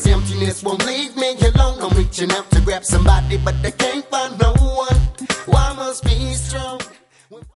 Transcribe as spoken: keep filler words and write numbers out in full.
this emptiness won't leave me alone. I'm reaching out to grab somebody, but I can't find no one. Why must be strong?